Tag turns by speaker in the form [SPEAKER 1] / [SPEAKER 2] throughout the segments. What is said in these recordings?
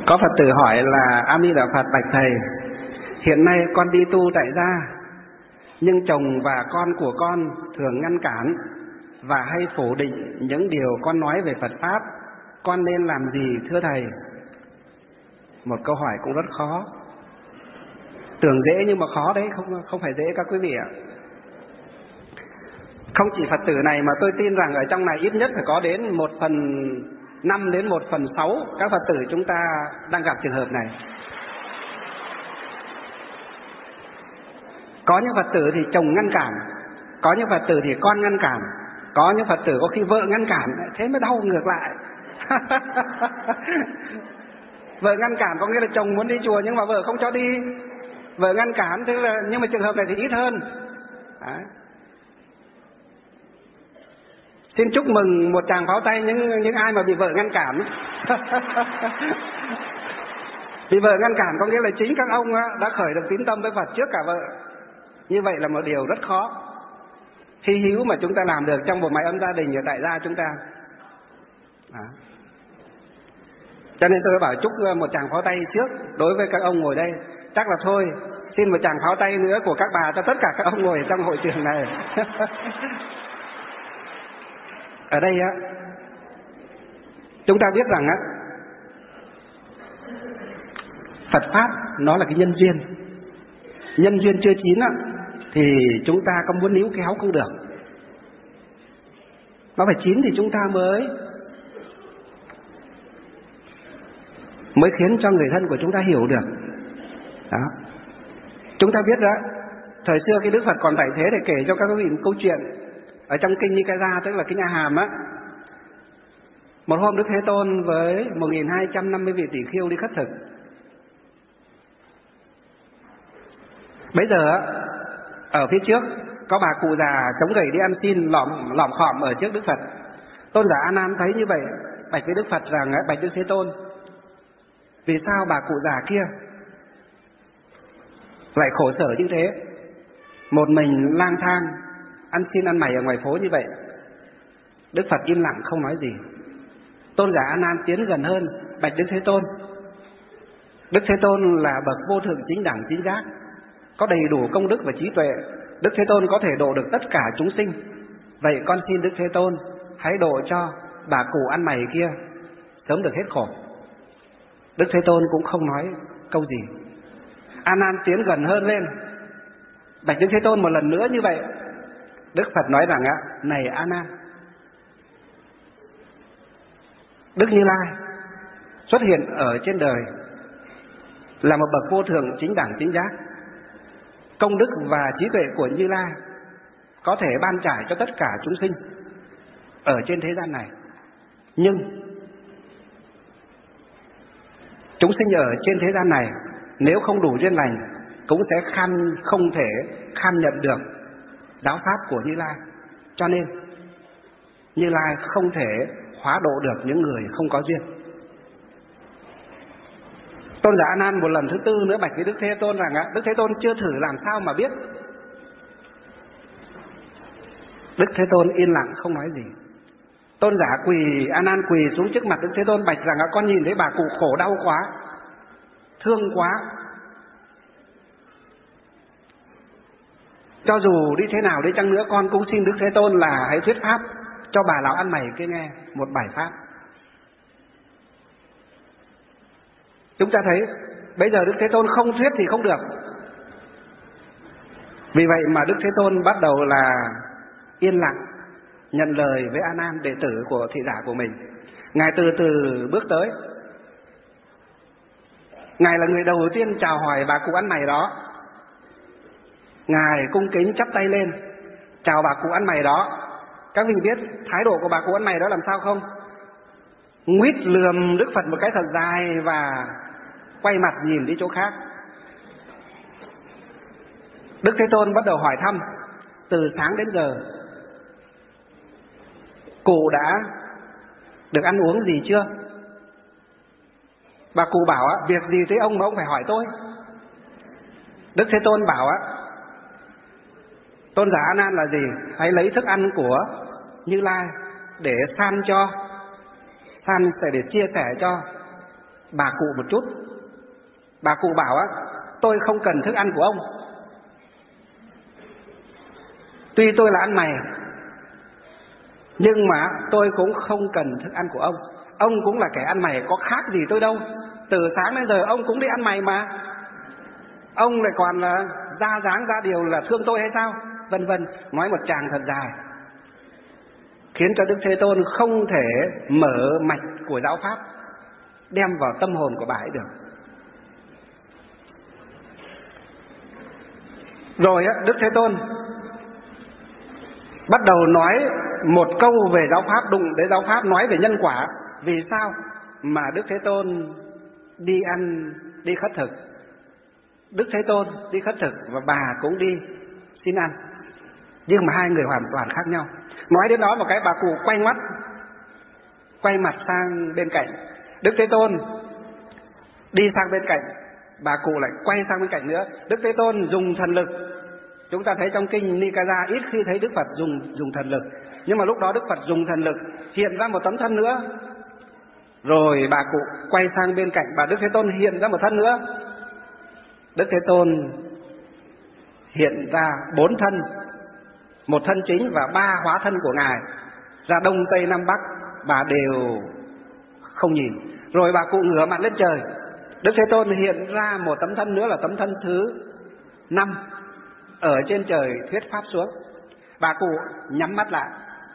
[SPEAKER 1] Có Phật tử hỏi là: A Di Đà Phật, bạch thầy, hiện nay con đi tu tại gia, nhưng chồng và con của con thường ngăn cản và hay phủ định những điều con nói về Phật pháp. Con nên làm gì thưa thầy? Một câu hỏi cũng rất khó. Tưởng dễ nhưng mà khó đấy, không phải dễ các quý vị ạ. Không chỉ Phật tử này mà tôi tin rằng ở trong này ít nhất phải có đến 1/5 đến 1/6 các Phật tử chúng ta đang gặp trường hợp này. Có những Phật tử thì chồng ngăn cản, có những Phật tử thì con ngăn cản, có những Phật tử có khi vợ ngăn cản, thế mới đau ngược lại. Vợ ngăn cản có nghĩa là chồng muốn đi chùa nhưng mà vợ không cho đi. Vợ ngăn cản, thế là, nhưng mà trường hợp này thì ít hơn. Đấy. Xin chúc mừng một tràng pháo tay những ai mà bị vợ ngăn cản. Bị vợ ngăn cản có nghĩa là chính các ông đã khởi được tín tâm với Phật trước cả vợ. Như vậy là một điều rất khó, hy hữu mà chúng ta làm được trong một mái ấm gia đình ở tại gia chúng ta. Đó. Cho nên tôi bảo chúc một tràng pháo tay trước đối với các ông ngồi đây. Chắc là thôi, xin một tràng pháo tay nữa của các bà cho tất cả các ông ngồi trong hội trường này. Ở đây chúng ta biết rằng Phật pháp nó là cái nhân duyên. Nhân duyên chưa chín thì chúng ta có muốn níu kéo cũng được. Nó phải chín thì chúng ta mới khiến cho người thân của chúng ta hiểu được. Đó. Chúng ta biết đó, thời xưa khi Đức Phật còn tại thế để kể cho các quý vị một câu chuyện ở trong kinh Nikaya, tức là kinh A Hàm á. Một hôm Đức Thế Tôn với 1250 vị tỷ khưu đi khất thực. Bây giờ ở phía trước có bà cụ già chống gậy đi ăn xin lỏm khỏm ở trước Đức Phật. Tôn giả A Nan thấy như vậy, bạch với Đức Phật rằng: bạch Đức Thế Tôn, vì sao bà cụ già kia lại khổ sở như thế, một mình lang thang ăn xin ăn mày ở ngoài phố như vậy? Đức Phật im lặng không nói gì. Tôn giả A Nan tiến gần hơn, bạch Đức Thế Tôn, Đức Thế Tôn là bậc vô thượng chính đẳng chính giác, có đầy đủ công đức và trí tuệ. Đức Thế Tôn có thể độ được tất cả chúng sinh. Vậy con xin Đức Thế Tôn hãy độ cho bà cụ ăn mày kia sớm được hết khổ. Đức Thế Tôn cũng không nói câu gì. A Nan tiến gần hơn lên, bạch Đức Thế Tôn một lần nữa như vậy. Đức Phật nói rằng: này A Nan, Đức Như Lai xuất hiện ở trên đời là một bậc vô thượng chính đẳng chính giác. Công đức và trí tuệ của Như Lai có thể ban trải cho tất cả chúng sinh ở trên thế gian này. Nhưng chúng sinh ở trên thế gian này nếu không đủ duyên lành cũng sẽ không thể kham nhận được giáo pháp của Như Lai. Cho nên Như Lai không thể hóa độ được những người không có duyên. Tôn giả A Nan một lần thứ tư nữa bạch với Đức Thế Tôn rằng: Đức Thế Tôn chưa thử làm sao mà biết. Đức Thế Tôn yên lặng không nói gì. Tôn giả A Nan quỳ xuống trước mặt Đức Thế Tôn bạch rằng: con nhìn thấy bà cụ khổ đau quá, thương quá. Cho dù đi thế nào đi chăng nữa, con cũng xin Đức Thế Tôn là hãy thuyết pháp cho bà lão ăn mày kia nghe một bài pháp. Chúng ta thấy bây giờ Đức Thế Tôn không thuyết thì không được. Vì vậy mà Đức Thế Tôn bắt đầu là yên lặng nhận lời với A Nan, đệ tử của thị giả của mình. Ngài từ từ bước tới. Ngài là người đầu tiên chào hỏi bà cụ ăn mày đó. Ngài cung kính chắp tay lên chào bà cụ ăn mày đó. Các vị biết thái độ của bà cụ ăn mày đó làm sao không? Nguýt lườm Đức Phật một cái thật dài và quay mặt nhìn đi chỗ khác. Đức Thế Tôn bắt đầu hỏi thăm: từ sáng đến giờ cụ đã được ăn uống gì chưa? Bà cụ bảo: việc gì thế ông mà ông phải hỏi tôi? Đức Thế Tôn bảo: Tôn giả A Nan là gì? Hãy lấy thức ăn của Như Lai để san để chia sẻ cho bà cụ một chút. Bà cụ bảo á, tôi không cần thức ăn của ông. Tuy tôi là ăn mày, nhưng mà tôi cũng không cần thức ăn của ông. Ông cũng là kẻ ăn mày, có khác gì tôi đâu. Từ sáng đến giờ ông cũng đi ăn mày mà. Ông lại còn là ra dáng ra điều là thương tôi hay sao? Vân vân, nói một tràng thật dài, khiến cho Đức Thế Tôn không thể mở mạch của giáo pháp đem vào tâm hồn của bà ấy được. Rồi Đức Thế Tôn bắt đầu nói một câu về giáo pháp, đụng đến giáo pháp, nói về nhân quả. Vì sao mà Đức Thế Tôn đi khất thực? Đức Thế Tôn đi khất thực và bà cũng đi xin ăn, nhưng mà hai người hoàn toàn khác nhau. Nói đến đó một cái, bà cụ quay mặt sang bên cạnh. Đức Thế Tôn đi sang bên cạnh, bà cụ lại quay sang bên cạnh nữa. Đức Thế Tôn dùng thần lực. Chúng ta thấy trong kinh Nikaya ít khi thấy Đức Phật dùng thần lực, nhưng mà lúc đó Đức Phật dùng thần lực hiện ra một tấm thân nữa. Rồi bà cụ quay sang bên cạnh, bà Đức Thế Tôn hiện ra một thân nữa. Đức Thế Tôn hiện ra 4 thân, một thân chính và 3 hóa thân của Ngài, ra đông tây nam bắc, bà đều không nhìn. Rồi bà cụ ngửa mặt lên trời, Đức Thế Tôn hiện ra một tấm thân nữa là tấm thân thứ 5 ở trên trời thuyết pháp xuống. Bà cụ nhắm mắt lại,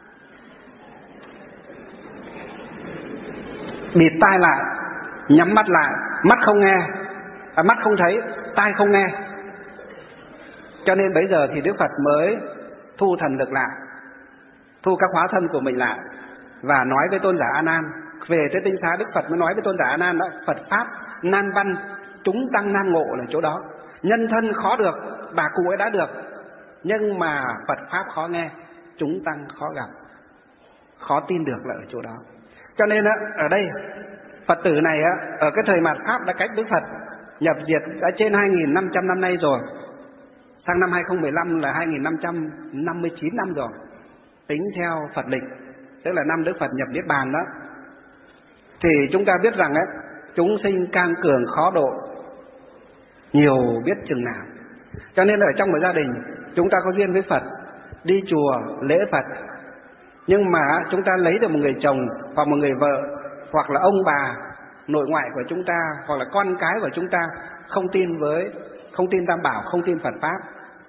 [SPEAKER 1] bịt tai lại, nhắm mắt lại, mắt không nghe, mắt không thấy, tai không nghe. Cho nên bây giờ thì Đức Phật mới thu thần lực lại, thu các hóa thân của mình lại và nói với tôn giả A Nan. Về tới tinh xá, Đức Phật mới nói với tôn giả A Nan đó: Phật pháp nan văn, chúng tăng nan ngộ là chỗ đó. Nhân thân khó được, bà cụ ấy đã được, nhưng mà Phật pháp khó nghe, chúng tăng khó gặp, khó tin được là ở chỗ đó. Cho nên ở đây Phật tử này ở cái thời mạt Pháp đã cách Đức Phật nhập diệt đã trên 2.500 năm nay rồi. Sang năm 2015 là 2.559 năm rồi, tính theo Phật lịch, tức là năm Đức Phật nhập Niết Bàn đó. Thì chúng ta biết rằng chúng sinh cang cường khó độ, nhiều biết chừng nào. Cho nên ở trong một gia đình chúng ta có duyên với Phật, đi chùa lễ Phật, nhưng mà chúng ta lấy được một người chồng hoặc một người vợ, hoặc là ông bà nội ngoại của chúng ta, hoặc là con cái của chúng ta không tin Tam Bảo, không tin Phật pháp,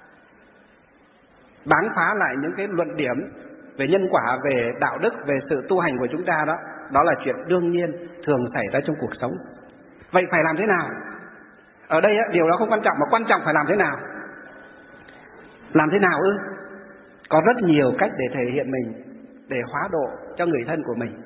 [SPEAKER 1] báng phá lại những cái luận điểm về nhân quả, về đạo đức, về sự tu hành của chúng ta đó. Đó là chuyện đương nhiên thường xảy ra trong cuộc sống. Vậy phải làm thế nào? Ở đây điều đó không quan trọng, mà quan trọng phải làm thế nào. Làm thế nào ư? Có rất nhiều cách để thể hiện mình, để hóa độ cho người thân của mình.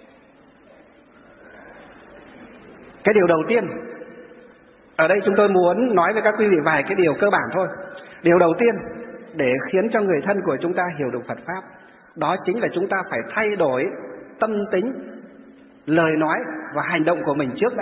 [SPEAKER 1] Cái điều đầu tiên, ở đây chúng tôi muốn nói với các quý vị vài cái điều cơ bản thôi. Điều đầu tiên để khiến cho người thân của chúng ta hiểu được Phật pháp, đó chính là chúng ta phải thay đổi tâm tính, lời nói và hành động của mình trước đã.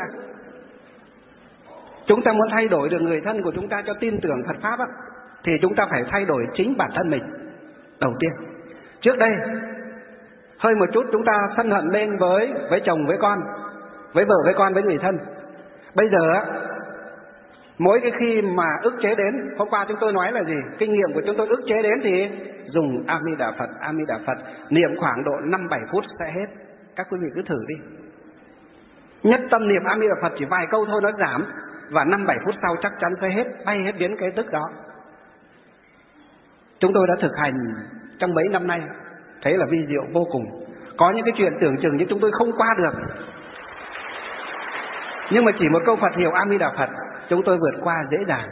[SPEAKER 1] Chúng ta muốn thay đổi được người thân của chúng ta cho tin tưởng Phật pháp thì chúng ta phải thay đổi chính bản thân mình đầu tiên. Trước đây hơi một chút chúng ta sân hận lên với chồng, với con, với vợ, với con, với người thân. Bây giờ mỗi cái khi mà ức chế đến, hôm qua chúng tôi nói là gì? Kinh nghiệm của chúng tôi ức chế đến thì dùng A Di Đà Phật, niệm khoảng độ 5-7 phút sẽ hết. Các quý vị cứ thử đi. Nhất tâm niệm A Di Đà Phật chỉ vài câu thôi nó giảm, và 5-7 phút sau chắc chắn sẽ hết, bay hết biến cái tức đó. Chúng tôi đã thực hành trong mấy năm nay, thấy là vi diệu vô cùng. Có những cái chuyện tưởng chừng như chúng tôi không qua được, nhưng mà chỉ một câu Phật hiệu A Di Đà Phật, chúng tôi vượt qua dễ dàng.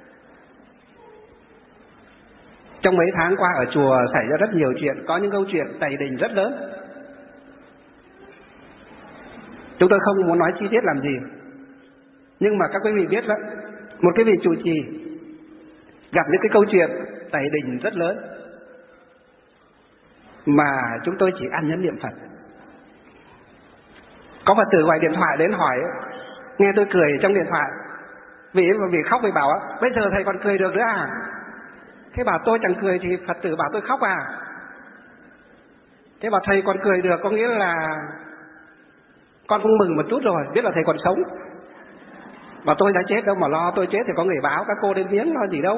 [SPEAKER 1] Trong mấy tháng qua ở chùa xảy ra rất nhiều chuyện, có những câu chuyện tày đình rất lớn. Chúng tôi không muốn nói chi tiết làm gì, nhưng mà các quý vị biết đó, một cái vị trụ trì gặp những cái câu chuyện tày đình rất lớn mà chúng tôi chỉ ăn nhẫn niệm Phật. Có Phật tử gọi điện thoại đến hỏi, nghe tôi cười trong điện thoại, vì khóc, vì bảo bây giờ thầy còn cười được nữa à? Thế bảo tôi chẳng cười thì Phật tử bảo tôi khóc à? Thế bảo thầy còn cười được có nghĩa là Con cũng mừng một chút rồi, biết là thầy còn sống. Và tôi đã chết đâu mà lo, tôi chết thì có người báo các cô đến viếng, lo gì đâu.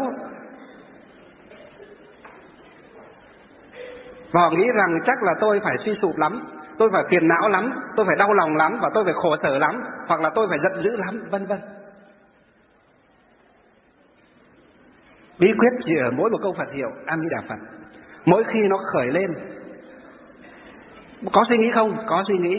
[SPEAKER 1] Và họ nghĩ rằng chắc là tôi phải suy sụp lắm, tôi phải phiền não lắm, tôi phải đau lòng lắm, và tôi phải khổ sở lắm, hoặc là tôi phải giận dữ lắm, vân vân. Bí quyết chỉ ở mỗi một câu Phật hiệu A Di Đà Phật. Mỗi khi nó khởi lên, có suy nghĩ không? Có suy nghĩ.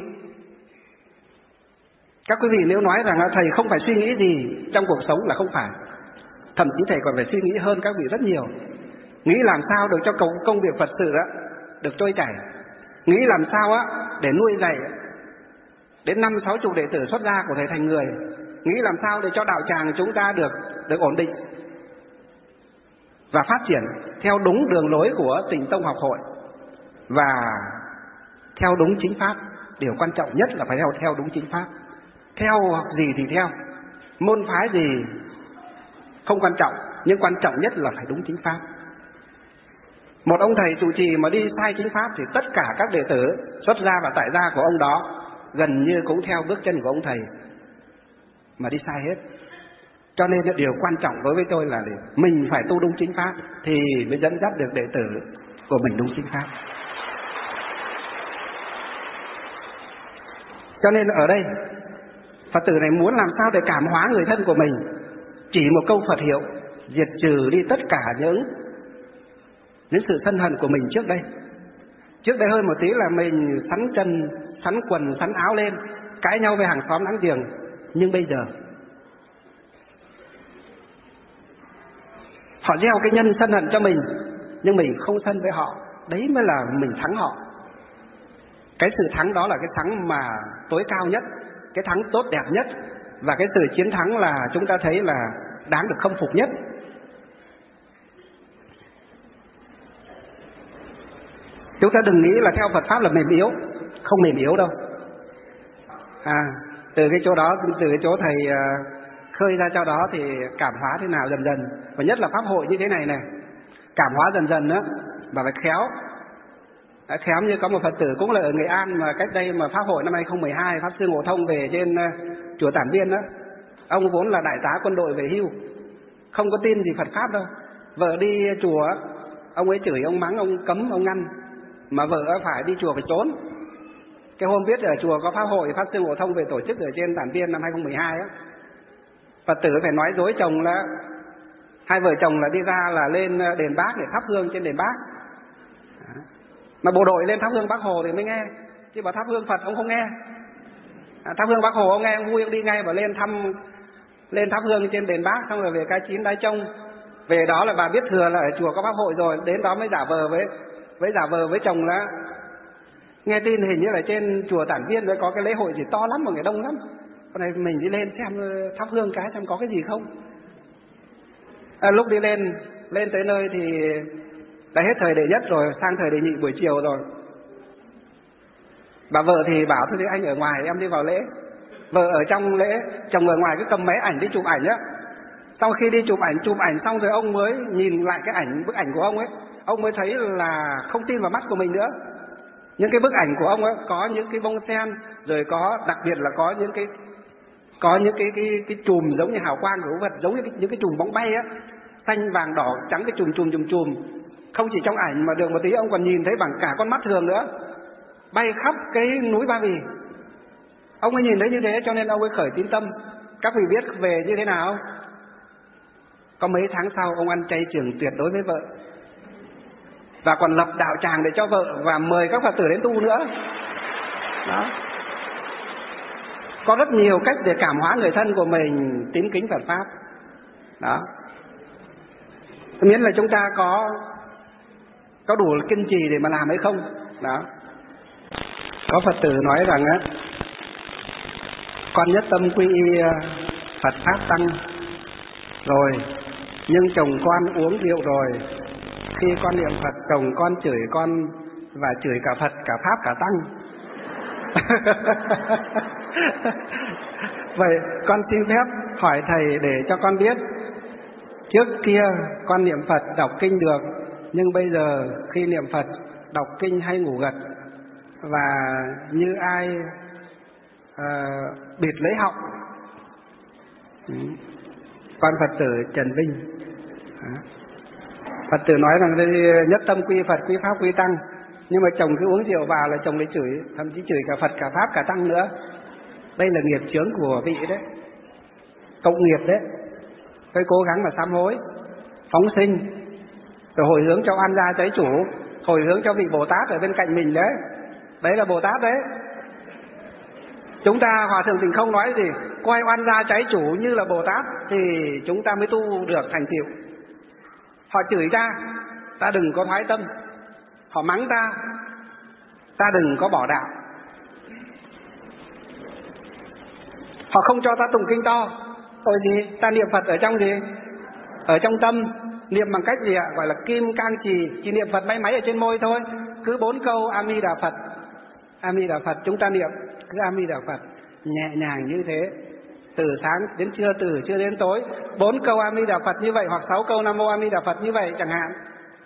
[SPEAKER 1] Các quý vị nếu nói rằng thầy không phải suy nghĩ gì trong cuộc sống là không phải. Thậm chí thầy còn phải suy nghĩ hơn các vị rất nhiều. Nghĩ làm sao được cho công việc Phật sự được trôi chảy. Nghĩ làm sao để nuôi dạy đến 50-60 đệ tử xuất gia của thầy thành người. Nghĩ làm sao để cho đạo tràng chúng ta được ổn định và phát triển theo đúng đường lối của Tịnh Tông Học Hội và theo đúng chính pháp. Điều quan trọng nhất là phải theo đúng chính pháp. Theo gì thì theo, môn phái gì không quan trọng, nhưng quan trọng nhất là phải đúng chính pháp. Một ông thầy trụ trì mà đi sai chính pháp thì tất cả các đệ tử xuất gia và tại gia của ông đó gần như cũng theo bước chân của ông thầy mà đi sai hết. Cho nên điều quan trọng đối với tôi là mình phải tu đúng chính pháp thì mới dẫn dắt được đệ tử của mình đúng chính pháp. Cho nên ở đây Phật tử này muốn làm sao để cảm hóa người thân của mình, chỉ một câu Phật hiệu diệt trừ đi tất cả những sự sân hận của mình trước đây. Trước đây hơn một tí là mình sắn chân, sắn quần, sắn áo lên, cãi nhau với hàng xóm láng giềng. Nhưng bây giờ họ gieo cái nhân sân hận cho mình, nhưng mình không sân với họ. Đấy mới là mình thắng họ. Cái sự thắng đó là cái thắng mà tối cao nhất, cái thắng tốt đẹp nhất. Và cái sự chiến thắng là chúng ta thấy là đáng được khâm phục nhất. Chúng ta đừng nghĩ là theo Phật Pháp là mềm yếu. Không mềm yếu đâu. Từ cái chỗ đó, từ cái chỗ thầy khơi ra cho đó thì cảm hóa thế nào dần dần. Và nhất là Pháp hội như thế này này, cảm hóa dần dần đó, và phải khéo. Khéo như có một Phật tử cũng là ở Nghệ An mà cách đây mà Pháp hội năm 2012, Pháp Sư Ngộ Thông về trên chùa Tản Viên đó. Ông vốn là đại tá quân đội về hưu, không có tin gì Phật Pháp đâu. Vợ đi chùa, ông ấy chửi, ông mắng, ông cấm, ông ngăn. Mà vợ phải đi chùa phải trốn. Cái hôm biết ở chùa có Pháp hội, Pháp Sư Ngộ Thông về tổ chức ở trên Tản Viên năm 2012 á, Phật tử phải nói dối chồng là hai vợ chồng là đi ra là lên đền Bác để thắp hương trên đền Bác. Mà bộ đội lên thắp hương Bác Hồ thì mới nghe, chứ bảo thắp hương Phật ông không nghe. Thắp hương Bác Hồ ông nghe ông vui, ông đi ngay và lên thắp hương trên đền Bác, xong rồi về Cái Chín Đái Trông. Về đó là bà biết thừa là ở chùa có Pháp hội rồi, đến đó mới giả vờ với chồng là nghe tin hình như là trên chùa Tản Viên mới có cái lễ hội gì to lắm mà người đông lắm. Con này mình đi lên xem thắp hương cái xem có cái gì không. Lúc đi lên tới nơi thì đã hết thời đệ nhất rồi, sang thời đệ nhị buổi chiều rồi. Bà vợ thì bảo thôi anh ở ngoài em đi vào lễ. Vợ ở trong lễ, chồng ở ngoài cứ cầm máy ảnh đi chụp ảnh á. Sau khi đi chụp ảnh xong rồi ông mới nhìn lại cái bức ảnh của ông ấy, ông mới thấy là không tin vào mắt của mình nữa. Những cái bức ảnh của ông ấy có những cái bông sen, rồi có đặc biệt là có những cái chùm giống như hào quang của vật, giống như những cái chùm bóng bay á, xanh vàng đỏ trắng, cái chùm. Không chỉ trong ảnh mà được một tí ông còn nhìn thấy bằng cả con mắt thường nữa, bay khắp cái núi Ba Vì. Ông ấy nhìn thấy như thế cho nên ông ấy khởi tín tâm. Các vị biết về như thế nào? Có mấy tháng sau ông ăn chay trường tuyệt đối với vợ, và còn lập đạo tràng để cho vợ và mời các Phật tử đến tu nữa. Đó. Có rất nhiều cách để cảm hóa người thân của mình tín kính Phật Pháp. Đó. Miễn là chúng ta có đủ kiên trì để mà làm hay không. Đó. Có Phật tử nói rằng á, con nhất tâm quy y Phật Pháp Tăng rồi, nhưng chồng con uống rượu rồi, khi con niệm Phật chồng con chửi con và chửi cả Phật, cả Pháp, cả Tăng. Vậy con xin phép hỏi thầy để cho con biết, trước kia con niệm Phật đọc kinh được, nhưng bây giờ khi niệm Phật đọc kinh hay ngủ gật, và như ai bịt lấy họng. Con Phật tử Trần Vinh, Phật tử nói rằng đây nhất tâm quy Phật, quy Pháp, quy Tăng, nhưng mà chồng cứ uống rượu vào là chồng lấy chửi, thậm chí chửi cả Phật, cả Pháp, cả Tăng nữa. Đây là nghiệp chướng của vị đấy, cộng nghiệp đấy. Tôi cố gắng mà sám hối, phóng sinh, rồi hồi hướng cho oan gia cháy chủ, hồi hướng cho vị Bồ Tát ở bên cạnh mình đấy. Đấy là Bồ Tát đấy. Chúng ta Hòa Thượng Tịnh Không nói gì? Coi oan gia cháy chủ như là Bồ Tát thì chúng ta mới tu được thành tựu. Họ chửi ta đừng có thoái tâm. Họ mắng ta đừng có bỏ đạo. Họ không cho ta tụng kinh to, rồi gì? Ta niệm Phật ở trong gì? Ở trong tâm. Niệm bằng cách gì ạ? Gọi là kim cang trì. Chỉ niệm Phật máy ở trên môi thôi. Cứ 4 câu A Di Đà Phật, A Di Đà Phật. Chúng ta niệm cứ A Di Đà Phật nhẹ nhàng như thế, từ sáng đến trưa, từ trưa đến tối, 4 câu A Di Đà Phật như vậy, hoặc 6 câu Nam Mô A Di Đà Phật như vậy chẳng hạn.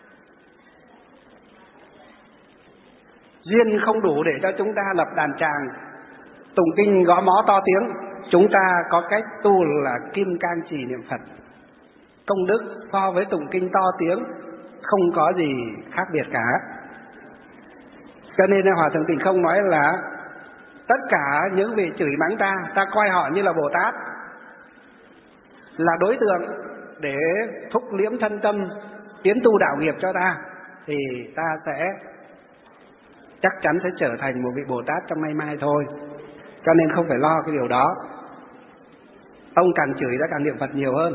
[SPEAKER 1] Duyên không đủ để cho chúng ta lập đàn tràng tụng kinh gõ mõ to tiếng. Chúng ta có cách tu là kim cang trì niệm Phật. Công đức so với tụng kinh to tiếng không có gì khác biệt cả. Cho nên Hòa Thượng Tịnh Không nói là tất cả những vị chửi mắng ta coi họ như là Bồ Tát, là đối tượng để thúc liễm thân tâm tiến tu đạo nghiệp cho ta, thì ta sẽ chắc chắn sẽ trở thành một vị Bồ Tát trong nay mai thôi. Cho nên không phải lo cái điều đó. Ông càng chửi ta càng niệm Phật nhiều hơn,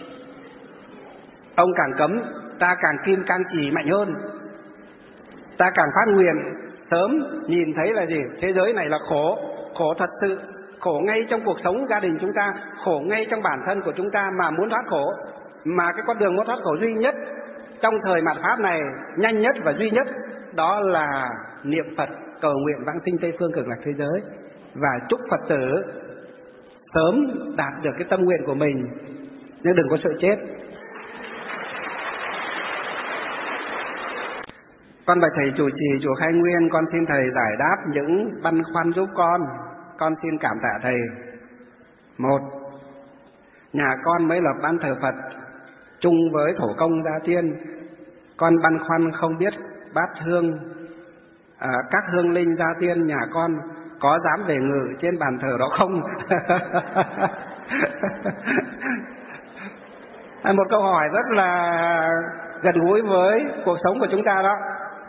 [SPEAKER 1] ông càng cấm ta càng kim cang trì mạnh hơn, ta càng phát nguyện sớm nhìn thấy là gì? Thế giới này là khổ, khổ thật sự, khổ ngay trong cuộc sống gia đình chúng ta, khổ ngay trong bản thân của chúng ta, mà muốn thoát khổ, mà cái con đường muốn thoát khổ duy nhất trong thời mạt Pháp này, nhanh nhất và duy nhất, đó là niệm Phật, cầu nguyện vãng sinh Tây Phương Cực Lạc thế giới, và chúc Phật tử sớm đạt được cái tâm nguyện của mình, nhưng đừng có sợ chết. Con bạch thầy chủ trì chùa Khai Nguyên, con xin thầy giải đáp những băn khoăn giúp con. Con xin cảm tạ thầy. 1. Nhà con mới lập ban thờ Phật chung với thổ công Gia Tiên. Con băn khoăn không biết bát hương, các hương linh Gia Tiên nhà con có dám về ngự trên bàn thờ đó không? Một câu hỏi rất là gần gũi với cuộc sống của chúng ta đó.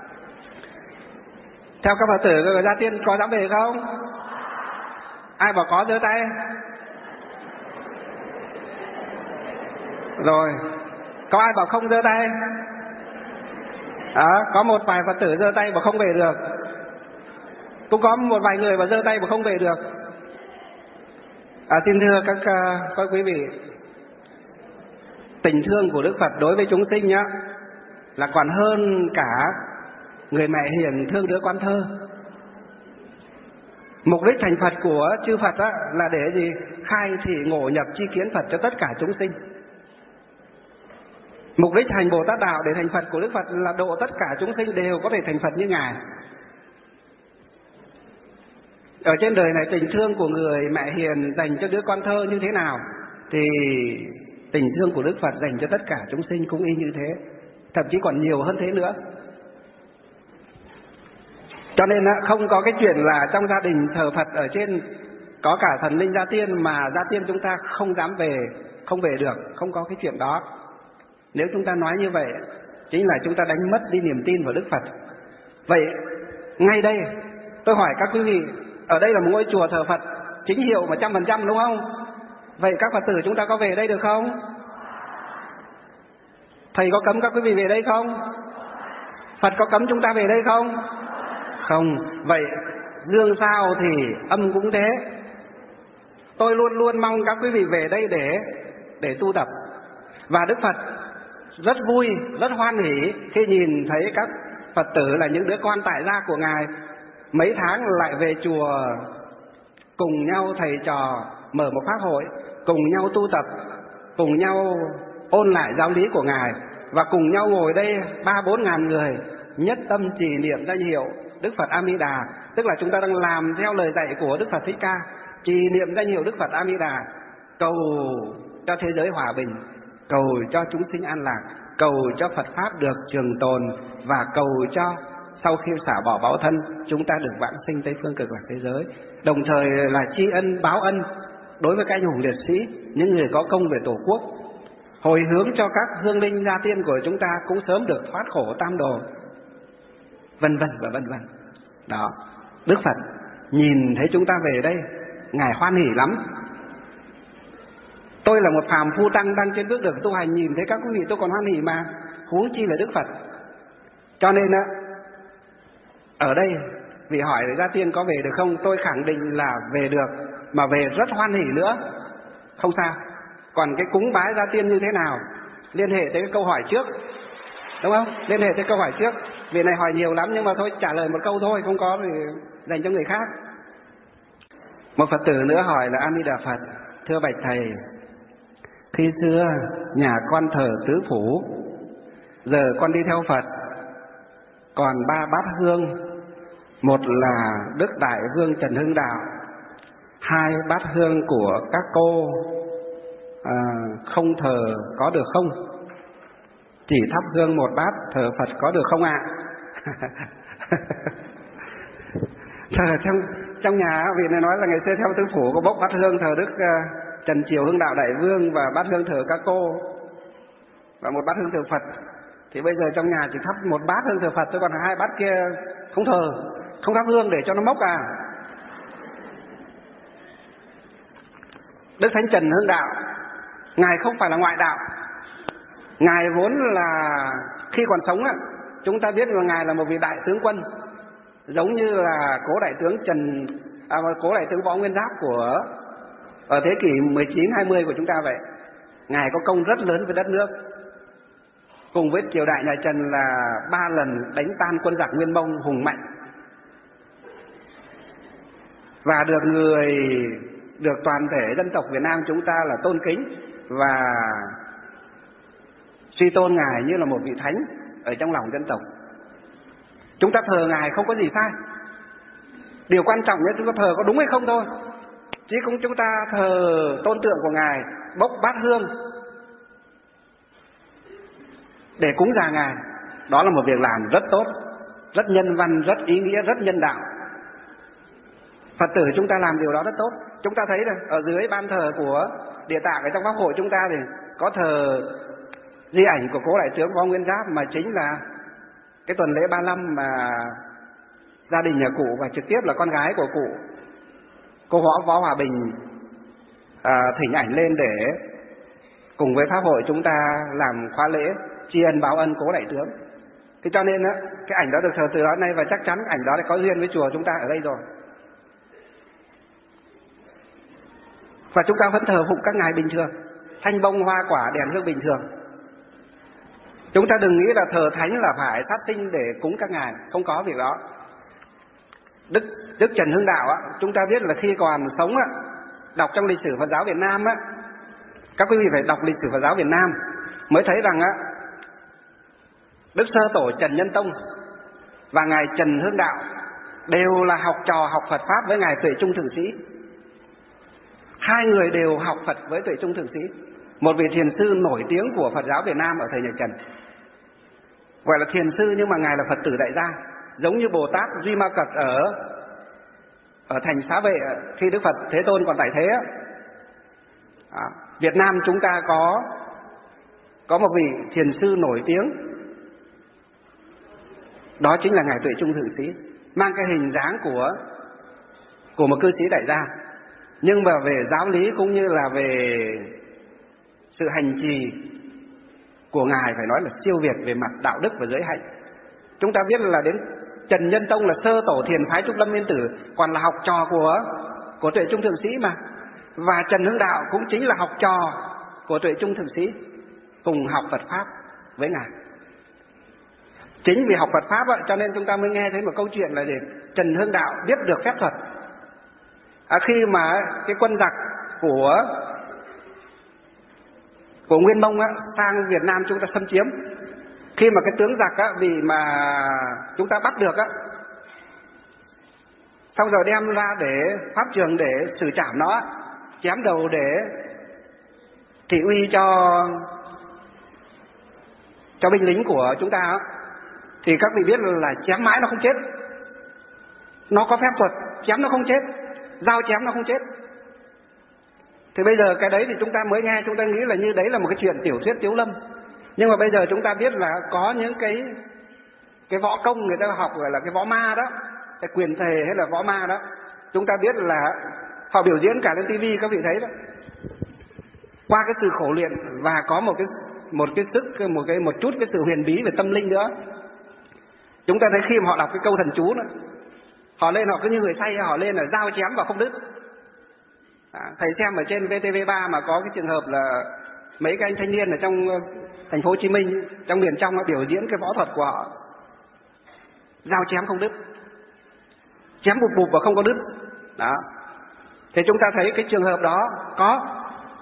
[SPEAKER 1] Theo các Phật tử Gia Tiên có dám về không? Ai bảo có giơ tay. Rồi, có ai bảo không giơ tay? Có một vài Phật tử giơ tay mà không về được. Cũng có một vài người mà giơ tay mà không về được. Xin thưa các quý vị, tình thương của Đức Phật đối với chúng sinh nhá, là còn hơn cả người mẹ hiền thương đứa con thơ. Mục đích thành Phật của chư Phật á, là để gì? Khai thị ngộ nhập chi kiến Phật cho tất cả chúng sinh. Mục đích thành Bồ Tát Đạo để thành Phật của Đức Phật là độ tất cả chúng sinh đều có thể thành Phật như Ngài. Ở trên đời này tình thương của người mẹ hiền dành cho đứa con thơ như thế nào, thì tình thương của Đức Phật dành cho tất cả chúng sinh cũng y như thế, thậm chí còn nhiều hơn thế nữa. Cho nên không có cái chuyện là trong gia đình thờ Phật ở trên có cả thần linh Gia Tiên mà Gia Tiên chúng ta không dám về, không về được, không có cái chuyện đó. Nếu chúng ta nói như vậy, chính là chúng ta đánh mất đi niềm tin vào Đức Phật. Vậy ngay đây tôi hỏi các quý vị, ở đây là một ngôi chùa thờ Phật chính hiệu mà 100% đúng không? Vậy các Phật tử chúng ta có về đây được không? Thầy có cấm các quý vị về đây không? Phật có cấm chúng ta về đây không? Không. Vậy dương sao thì âm cũng thế. Tôi luôn luôn mong các quý vị về đây để tu tập. Và Đức Phật rất vui, rất hoan hỉ khi nhìn thấy các Phật tử là những đứa con tại gia của Ngài mấy tháng lại về chùa cùng nhau thầy trò mở một pháp hội, cùng nhau tu tập, cùng nhau ôn lại giáo lý của Ngài, và cùng nhau ngồi đây 3-4 ngàn người nhất tâm trì niệm danh hiệu Đức Phật A Di Đà. Tức là chúng ta đang làm theo lời dạy của Đức Phật Thích Ca, trì niệm danh hiệu Đức Phật A Di Đà, cầu cho thế giới hòa bình, cầu cho chúng sinh an lạc, cầu cho Phật pháp được trường tồn, và cầu cho sau khi xả bỏ báo thân chúng ta được vãng sinh tới phương cực lạc thế giới. Đồng thời là tri ân báo ân đối với các anh hùng liệt sĩ, những người có công về Tổ quốc, hồi hướng cho các hương linh gia tiên của chúng ta cũng sớm được thoát khổ tam đồ, vân vân và vân vân. Đó, Đức Phật nhìn thấy chúng ta về đây, Ngài hoan hỉ lắm. Tôi là một phàm phu tăng đang trên bước đường tu hành, nhìn thấy các quý vị tôi còn hoan hỉ mà, huống chi là Đức Phật. Cho nên ở đây vì hỏi gia tiên có về được không, tôi khẳng định là về được, mà về rất hoan hỉ nữa, không sao. Còn cái cúng bái gia tiên như thế nào, liên hệ tới cái câu hỏi trước, đúng không? Liên hệ tới câu hỏi trước. Vị này hỏi nhiều lắm nhưng mà thôi trả lời một câu thôi, không có thì dành cho người khác. Một Phật tử nữa hỏi là: A Di Đà Phật, thưa bạch thầy, khi xưa nhà con thờ tứ phủ, giờ con đi theo Phật còn 3 bát hương, một là Đức Đại Vương Trần Hưng Đạo, 2 bát hương của các cô không thờ có được không? Chỉ thắp hương 1 bát thờ Phật có được không ạ? Thờ trong nhà vị này nói là ngày xưa theo tứ phủ có bốc bát hương thờ Đức Trần Triều Hưng Đạo Đại Vương và bát hương thờ các cô và 1 bát hương thờ Phật. Thì bây giờ trong nhà chỉ thắp 1 bát hương thờ Phật thôi, còn 2 bát kia không thờ, không thắp hương để cho nó mốc à? Đức Thánh Trần Hưng Đạo, Ngài không phải là ngoại đạo. Ngài vốn là khi còn sống chúng ta biết là Ngài là một vị đại tướng quân, giống như là cố đại tướng cố đại tướng Võ Nguyên Giáp của ở thế kỷ 19-20 của chúng ta vậy. Ngài có công rất lớn với đất nước. Cùng với triều đại nhà Trần là 3 lần đánh tan quân giặc Nguyên Mông hùng mạnh, và được toàn thể dân tộc Việt Nam chúng ta là tôn kính và suy tôn Ngài như là một vị thánh ở trong lòng dân tộc. Chúng ta thờ Ngài không có gì sai. Điều quan trọng nhất chúng ta thờ có đúng hay không thôi. Chứ cũng chúng ta thờ tôn tượng của Ngài, bốc bát hương để cúng dường Ngài, đó là một việc làm rất tốt, rất nhân văn, rất ý nghĩa, rất nhân đạo. Phật tử chúng ta làm điều đó rất tốt. Chúng ta thấy rồi, ở dưới ban thờ của Địa Tạng ở trong Pháp hội chúng ta thì có thờ di ảnh của cố đại tướng Võ Nguyên Giáp, mà chính là cái tuần lễ 35 mà gia đình nhà cụ và trực tiếp là con gái của cụ, cô Võ Hòa Bình thỉnh ảnh lên để cùng với Pháp hội chúng ta làm khóa lễ tri ân báo ân cố đại tướng. Thế cho nên cái ảnh đó được thờ từ đó đến nay, và chắc chắn ảnh đó đã có duyên với chùa chúng ta ở đây rồi. Và chúng ta vẫn thờ phụng các ngài bình thường, thanh bông hoa quả đèn hương bình thường. Chúng ta đừng nghĩ là thờ thánh là phải sát tinh để cúng các ngài, không có việc đó. Đức Trần Hưng Đạo chúng ta biết là khi còn sống đọc trong lịch sử Phật giáo Việt Nam các quý vị phải đọc lịch sử Phật giáo Việt Nam mới thấy rằng Đức Sơ Tổ Trần Nhân Tông và ngài Trần Hưng Đạo đều là học trò học Phật pháp với ngài Tuệ Trung Thượng Sĩ. 2 người đều học Phật với Tuệ Trung Thượng Sĩ, một vị thiền sư nổi tiếng của Phật giáo Việt Nam ở thời nhà Trần. Gọi là thiền sư nhưng mà ngài là Phật tử đại gia, giống như Bồ Tát Duy Ma Cật ở thành Xá Vệ khi Đức Phật Thế Tôn còn tại thế. Việt Nam chúng ta có một vị thiền sư nổi tiếng, đó chính là ngài Tuệ Trung Thượng Sĩ, mang cái hình dáng của một cư sĩ đại gia, nhưng mà về giáo lý cũng như là về sự hành trì của ngài phải nói là siêu việt về mặt đạo đức và giới hạnh. Chúng ta biết là đến Trần Nhân Tông là sơ tổ thiền phái Trúc Lâm Nguyên Tử, còn là học trò của Tuệ Trung Thượng Sĩ mà. Và Trần Hưng Đạo cũng chính là học trò của Tuệ Trung Thượng Sĩ, cùng học Phật pháp với ngài. Chính vì học Phật pháp cho nên chúng ta mới nghe thấy một câu chuyện là gì? Trần Hưng Đạo biết được phép thuật. Khi mà cái quân giặc của Nguyên Mông sang Việt Nam chúng ta xâm chiếm, khi mà cái tướng giặc vì mà chúng ta bắt được xong rồi đem ra để pháp trường để xử trảm nó, chém đầu để thị uy cho binh lính của chúng ta, thì các vị biết là chém mãi nó không chết. Nó có phép thuật chém nó không chết, dao chém nó không chết. Thì bây giờ cái đấy thì chúng ta mới nghe, chúng ta nghĩ là như đấy là một cái chuyện tiểu thuyết tiếu lâm. Nhưng mà bây giờ chúng ta biết là có những cái võ công người ta học gọi là cái võ ma đó, cái quyền thề hay là võ ma đó. Chúng ta biết là họ biểu diễn cả lên tivi, các vị thấy đó. Qua cái sự khổ luyện và có một chút cái sự huyền bí về tâm linh nữa. Chúng ta thấy khi mà họ đọc cái câu thần chú nữa, họ lên họ cứ như người say, họ lên là dao chém và không đứt. Thầy xem ở trên VTV3 mà có cái trường hợp là mấy cái anh thanh niên ở trong thành phố Hồ Chí Minh, trong miền trong, nó biểu diễn cái võ thuật của họ, dao chém không đứt, chém bụp bụp và không có đứt đó. Thì chúng ta thấy cái trường hợp đó có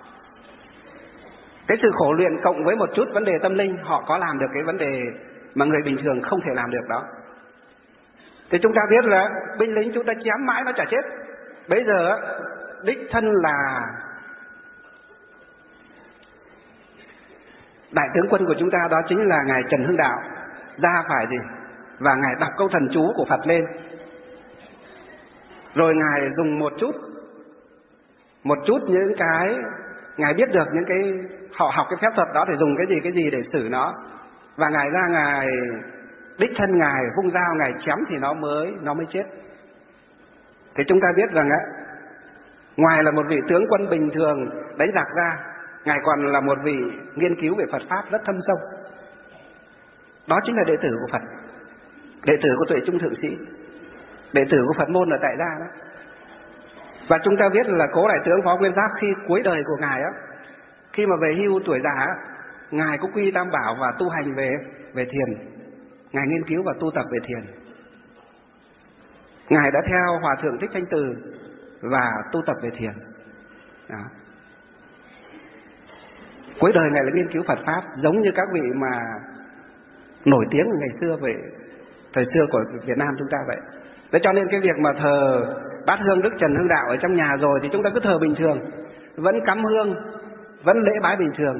[SPEAKER 1] cái sự khổ luyện cộng với một chút vấn đề tâm linh, họ có làm được cái vấn đề mà người bình thường không thể làm được đó. Thì chúng ta biết là binh lính chúng ta chém mãi nó chả chết. Bây giờ đích thân là đại tướng quân của chúng ta, đó chính là ngài Trần Hưng Đạo, ra phải gì và ngài đọc câu thần chú của Phật lên, rồi ngài dùng một chút những cái ngài biết được, những cái họ học cái phép thuật đó thì dùng cái gì để xử nó, và ngài ra ngài đích thân ngài vung dao ngài chém thì nó mới chết. Thì chúng ta biết rằng ngoài là một vị tướng quân bình thường đánh giặc ra, ngài còn là một vị nghiên cứu về Phật pháp rất thâm sâu. Đó chính là đệ tử của Phật, đệ tử của Tuệ Trung Thượng Sĩ, đệ tử của Phật môn ở tại gia đó. Và chúng ta biết là Cố Đại tướng Phó Nguyên Giáp khi cuối đời của ngài khi mà về hưu tuổi già ngài cũng quy tam bảo và tu hành về thiền. Ngài nghiên cứu và tu tập về thiền. Ngài đã theo Hòa thượng Thích Thanh Từ và tu tập về thiền đó. Cuối đời ngài là nghiên cứu Phật pháp, giống như các vị mà nổi tiếng ngày xưa về thời xưa của Việt Nam chúng ta vậy. Thế cho nên cái việc mà thờ bát hương Đức Trần Hưng Đạo ở trong nhà rồi thì chúng ta cứ thờ bình thường, vẫn cắm hương, vẫn lễ bái bình thường.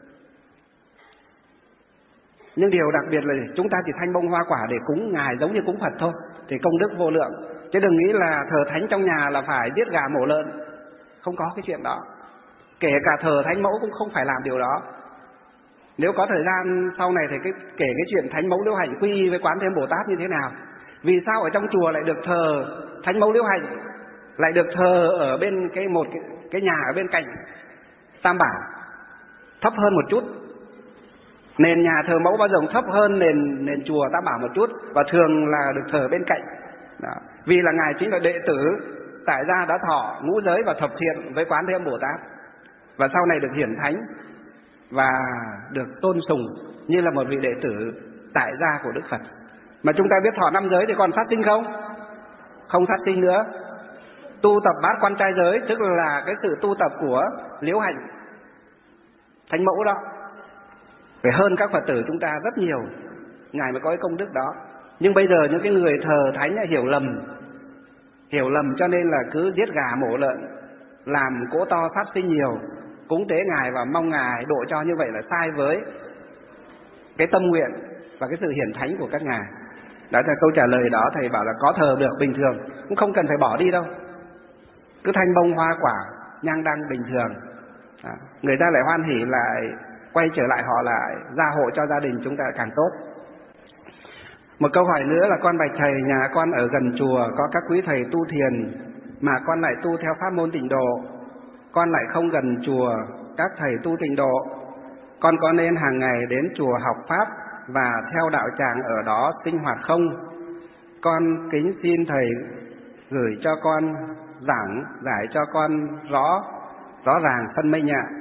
[SPEAKER 1] Nhưng điều đặc biệt là chúng ta chỉ thanh bông hoa quả để cúng ngài giống như cúng Phật thôi, thì công đức vô lượng. Chứ đừng nghĩ là thờ thánh trong nhà là phải giết gà mổ lợn, không có cái chuyện đó. Kể cả thờ thánh mẫu cũng không phải làm điều đó. Nếu có thời gian sau này thì kể cái chuyện thánh mẫu Liễu Hạnh quy với Quán Thế Bồ Tát như thế nào. Vì sao ở trong chùa lại được thờ thánh mẫu Liễu Hạnh, lại được thờ ở bên cái nhà ở bên cạnh Tam Bảo, thấp hơn một chút. Nền nhà thờ mẫu bao giờ thấp hơn nền chùa Tam Bảo một chút, và thường là được thờ bên cạnh đó. Vì là ngài chính là đệ tử tại gia đã thọ ngũ giới và thập thiện với Quán Thế Bồ Tát, và sau này được hiển thánh và được tôn sùng như là một vị đệ tử tại gia của Đức Phật. Mà chúng ta biết thọ 5 giới thì còn sát sinh không? Không sát sinh nữa. Tu tập bát quan trai giới, tức là cái sự tu tập của Liễu Hạnh thánh mẫu đó, phải hơn các Phật tử chúng ta rất nhiều, ngài mới có cái công đức đó. Nhưng bây giờ những cái người thờ thánh hiểu lầm cho nên là cứ giết gà mổ lợn, làm cỗ to sát sinh nhiều, cúng tế ngài và mong ngài độ cho, như vậy là sai với cái tâm nguyện và cái sự hiển thánh của các ngài. Đó là câu trả lời đó. Thầy bảo là có thờ được bình thường, cũng không cần phải bỏ đi đâu, cứ thanh bông hoa quả nhang đăng bình thường. Người ta lại hoan hỉ, lại quay trở lại, họ lại gia hộ cho gia đình chúng ta càng tốt. Một câu hỏi nữa là: con bạch thầy, nhà con ở gần chùa có các quý thầy tu thiền, mà con lại tu theo pháp môn Tịnh Độ, con lại không gần chùa các thầy tu Tịnh Độ, con có nên hàng ngày đến chùa học pháp và theo đạo tràng ở đó sinh hoạt không? Con kính xin thầy gửi cho con giảng giải cho con rõ ràng phân minh ạ.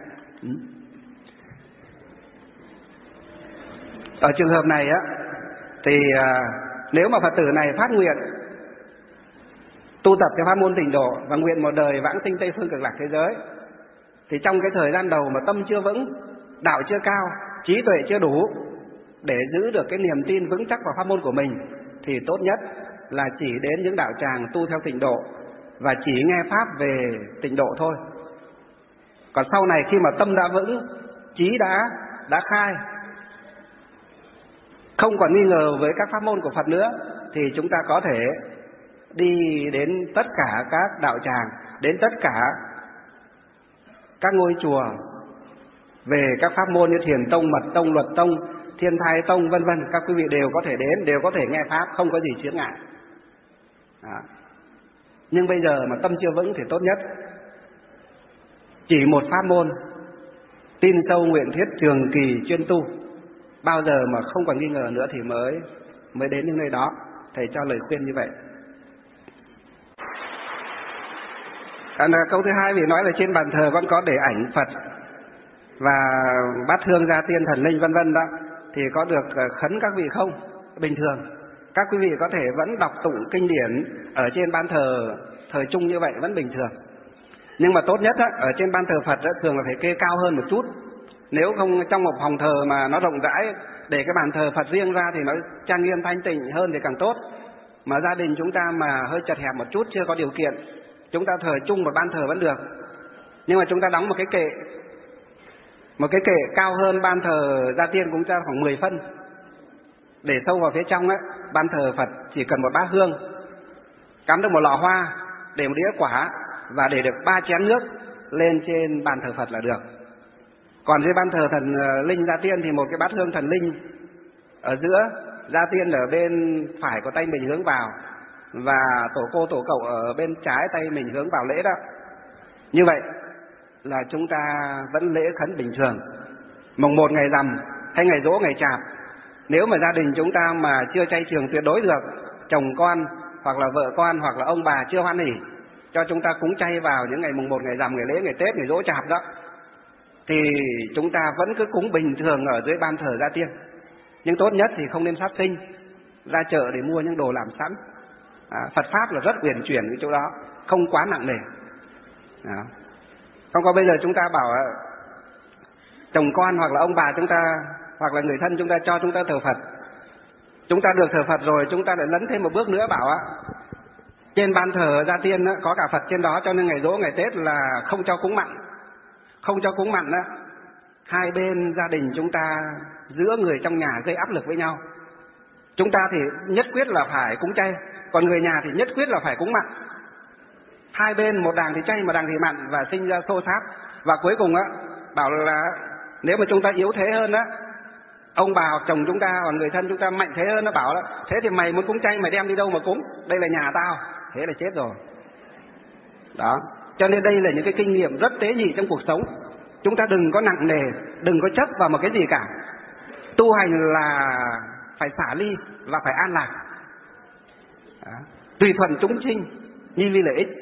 [SPEAKER 1] Ở trường hợp này thì nếu mà Phật tử này phát nguyện tu tập theo pháp môn Tịnh Độ và nguyện một đời vãng sinh Tây Phương Cực Lạc thế giới, thì trong cái thời gian đầu mà tâm chưa vững, đạo chưa cao, trí tuệ chưa đủ để giữ được cái niềm tin vững chắc vào pháp môn của mình, thì tốt nhất là chỉ đến những đạo tràng tu theo tịnh độ và chỉ nghe pháp về tịnh độ thôi. Còn sau này khi mà tâm đã vững, trí đã khai, không còn nghi ngờ với các pháp môn của Phật nữa, thì chúng ta có thể đi đến tất cả các đạo tràng, đến tất cả các ngôi chùa về các pháp môn như Thiền Tông, Mật Tông, Luật Tông, Thiên Thai Tông vân vân. Các quý vị đều có thể đến, đều có thể nghe pháp, không có gì chướng ngại. Nhưng bây giờ mà tâm chưa vững thì tốt nhất chỉ một pháp môn, tin sâu nguyện thiết trường kỳ chuyên tu, bao giờ mà không còn nghi ngờ nữa thì mới đến những nơi đó. Thầy cho lời khuyên như vậy. Câu thứ hai, vì nói là trên bàn thờ vẫn có để ảnh Phật và bát hương gia tiên thần linh vân vân đó, thì có được khấn các vị không? Bình thường các quý vị có thể vẫn đọc tụng kinh điển ở trên ban thờ thờ chung như vậy, vẫn bình thường. Nhưng mà tốt nhất á, ở trên ban thờ Phật á, thường là phải kê cao hơn một chút. Nếu không trong một phòng thờ mà nó rộng rãi, để cái bàn thờ Phật riêng ra thì nó trang nghiêm thanh tịnh hơn thì càng tốt. Mà gia đình chúng ta mà hơi chật hẹp một chút, chưa có điều kiện, chúng ta thờ chung một ban thờ vẫn được. Nhưng mà chúng ta đóng một cái kệ cao hơn ban thờ gia tiên cũng cho khoảng 10 phân, để sâu vào phía trong á. Ban thờ Phật chỉ cần một bát hương, cắm được một lọ hoa, để một đĩa quả và để được 3 chén nước lên trên bàn thờ Phật là được. Còn trên ban thờ thần linh gia tiên thì một cái bát hương thần linh ở giữa, gia tiên ở bên phải của tay mình hướng vào, và tổ cô tổ cậu ở bên trái tay mình hướng vào lễ đó. Như vậy là chúng ta vẫn lễ khấn bình thường. Mùng 1 ngày rằm hay ngày giỗ ngày chạp, nếu mà gia đình chúng ta mà chưa chay trường tuyệt đối được, chồng con hoặc là vợ con hoặc là ông bà chưa hoan hỉ cho chúng ta cúng chay vào những ngày mùng 1 ngày rằm, ngày lễ, ngày Tết, ngày giỗ chạp đó, thì chúng ta vẫn cứ cúng bình thường ở dưới ban thờ gia tiên. Nhưng tốt nhất thì không nên sát sinh, ra chợ để mua những đồ làm sẵn. Phật pháp là rất uyển chuyển cái chỗ đó, không quá nặng nề. Không có bây giờ chúng ta bảo chồng con hoặc là ông bà chúng ta hoặc là người thân chúng ta cho chúng ta thờ Phật, chúng ta được thờ Phật rồi, chúng ta lại lấn thêm một bước nữa bảo trên ban thờ gia tiên có cả Phật trên đó, cho nên ngày giỗ ngày Tết là không cho cúng mặn. Không cho cúng mặn đó, hai bên gia đình chúng ta, giữa người trong nhà gây áp lực với nhau. Chúng ta thì nhất quyết là phải cúng chay, còn người nhà thì nhất quyết là phải cúng mặn. Hai bên một đàng thì chay, một đàng thì mặn, và sinh ra xô xát. Và cuối cùng bảo là nếu mà chúng ta yếu thế hơn ông bà hoặc chồng chúng ta hoặc người thân chúng ta mạnh thế hơn, nó bảo là thế thì mày muốn cúng chay mày đem đi đâu mà cúng, đây là nhà tao. Thế là chết rồi đó. Cho nên đây là những cái kinh nghiệm rất tế nhị trong cuộc sống. Chúng ta đừng có nặng nề, đừng có chấp vào một cái gì cả. Tu hành là phải xả ly và phải an lạc đó. Tùy thuận chúng sinh, nhi vi lợi ích.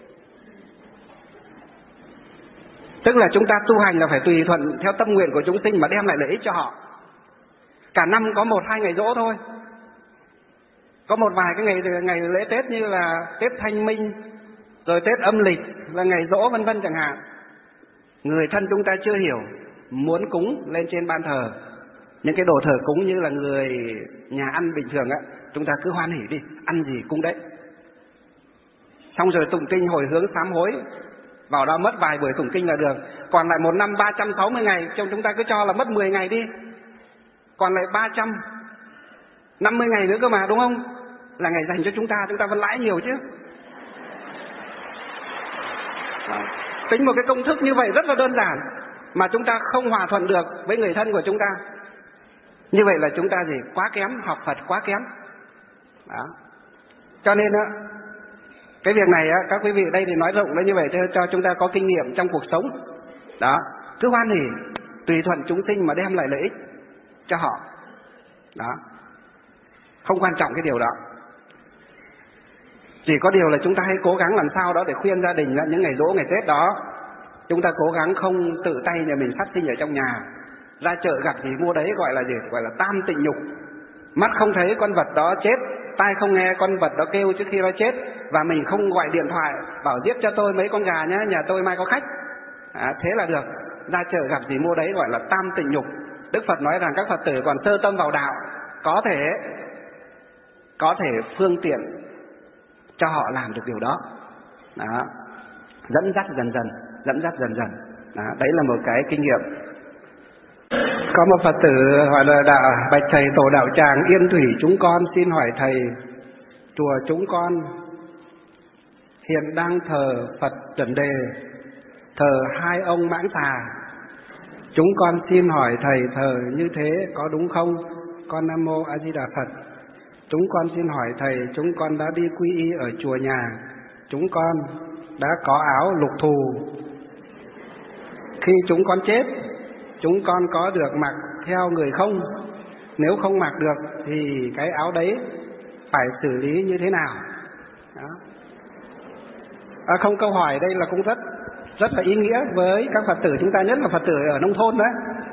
[SPEAKER 1] Tức là chúng ta tu hành là phải tùy thuận theo tâm nguyện của chúng sinh mà đem lại lợi ích cho họ. Cả năm có 1-2 ngày giỗ thôi, có một vài cái ngày lễ Tết như là Tết Thanh Minh, rồi Tết âm lịch và ngày giỗ vân vân chẳng hạn. Người thân chúng ta chưa hiểu, muốn cúng lên trên ban thờ những cái đồ thờ cúng như là người nhà ăn bình thường chúng ta cứ hoan hỉ đi, ăn gì cúng đấy. Xong rồi tụng kinh hồi hướng sám hối, vào đó mất vài buổi tụng kinh là được. Còn lại một năm 360 ngày, chúng ta cứ cho là mất 10 ngày đi, còn lại 350 ngày nữa cơ mà, đúng không? Là ngày dành cho chúng ta vẫn lãi nhiều chứ. Tính một cái công thức như vậy rất là đơn giản mà chúng ta không hòa thuận được với người thân của chúng ta. Như vậy là chúng ta gì? Quá kém, học Phật quá kém đó. Cho nên cái việc này các quý vị đây thì nói rộng lên như vậy cho chúng ta có kinh nghiệm trong cuộc sống đó. Cứ hoan hỉ, tùy thuận chúng sinh mà đem lại lợi ích cho họ đó. Không quan trọng cái điều đó. Chỉ có điều là chúng ta hãy cố gắng làm sao đó để khuyên gia đình những ngày giỗ ngày Tết đó, chúng ta cố gắng không tự tay nhà mình sát sinh ở trong nhà. Ra chợ gặp gì mua đấy, gọi là gì? Gọi là tam tịnh nhục. Mắt không thấy con vật đó chết, tai không nghe con vật đó kêu trước khi nó chết, và mình không gọi điện thoại bảo giết cho tôi mấy con gà nhé, nhà tôi mai có khách. Thế là được. Ra chợ gặp gì mua đấy gọi là tam tịnh nhục. Đức Phật nói rằng các Phật tử còn sơ tâm vào đạo, có thể có thể phương tiện cho họ làm được điều đó. Đó. Dẫn dắt dần dần. Đó. Đấy là một cái kinh nghiệm. Có một Phật tử hỏi là bạch thầy, tổ đạo tràng Yên Thủy chúng con xin hỏi thầy, chùa chúng con hiện đang thờ Phật Chuẩn Đề, thờ 2 ông Mãng Xà. Chúng con xin hỏi thầy thờ như thế có đúng không? Con Nam Mô A Di Đà Phật. Chúng con xin hỏi thầy, chúng con đã đi quy y ở chùa nhà, chúng con đã có áo lục thù. Khi chúng con chết, chúng con có được mặc theo người không? Nếu không mặc được thì cái áo đấy phải xử lý như thế nào? Đó. Không, câu hỏi đây là cũng rất là ý nghĩa với các Phật tử chúng ta, nhất là Phật tử ở nông thôn đấy.